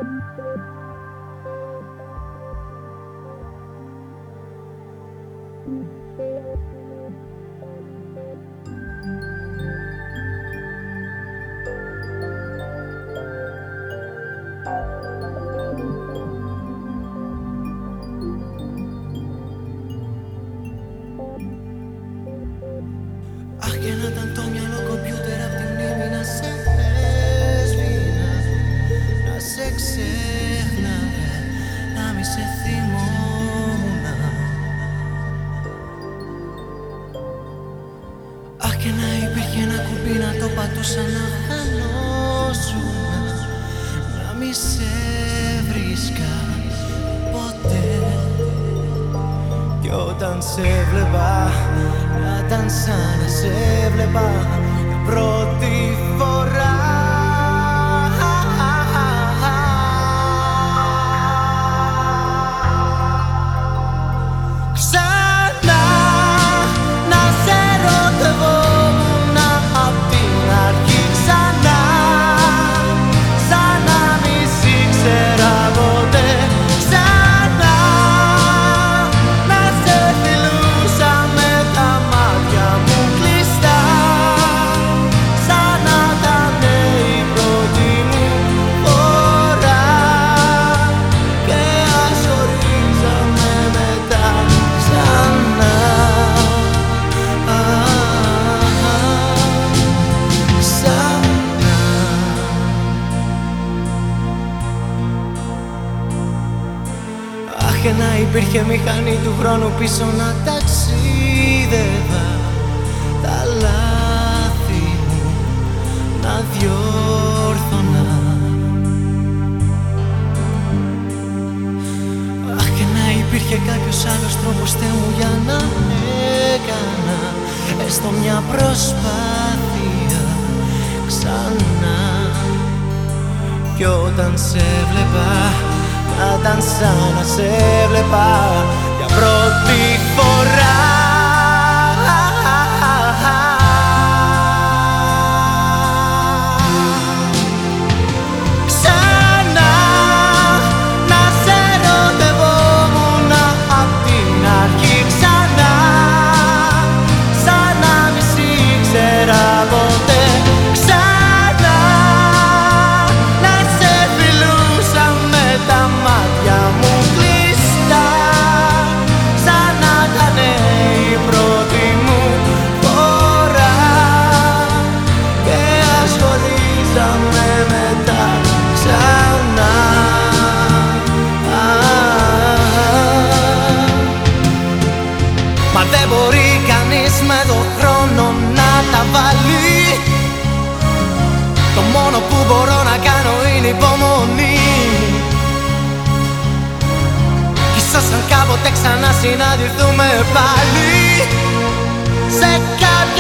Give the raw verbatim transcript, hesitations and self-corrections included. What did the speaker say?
Αχ, και να ήταν το μυαλό κομπιούτερ απ' τη μνήμη να σε έσβηνα, να σε ξέχναγα, να μη σε θυμόμουνα. Αχ, και να υπήρχε ένα κουμπί να το πατούσα να χανόσουνα, να μη σε βρίσκα ποτέ. Κι όταν σε βλέπα να ήταν σαν να σε βλέπα για πρώτη φορά. Ξανά να σε ερωτευόμουν απ' την αρχή, ξανά σαν να μη σ' ήξερα ποτέ. Ξανά να σε φιλούσα με τα μάτια μου κλειστά, σαν να ήταν η πρώτη μου φορά. Και ας χωρίζαμε μετά ξανά. Αχ, και να υπήρχε μηχανή του χρόνου πίσω να ταξίδευα τα λάθη μου να διόρθωνα. Αχ, και να υπήρχε κάποιος άλλος τρόπος, Θεέ μου, για να έκανα έστω μια προσπάθεια ξανά. Κι όταν σε βλέπα να ήταν σαν να σε βλέπα για πρώτη φορά. Ξανά να σε ερωτευόμουν απ' την αρχή, ξανά σαν να μη σ' ήξερα ποτέ. Ξανά να σε φιλούσα με τα μάτια μου κλειστά, σαν να ήταν η πρώτη μου φορά. Και ας χωρίζαμε μετά ξανά. Μα δεν μπορεί κανείς με το χρόνο να τα βάλει. Το μόνο που μπορώ να κάνω είναι υπομονή. Κι ίσως αν κάποτε ξανά συναντηθούμε πάλι σε κάποια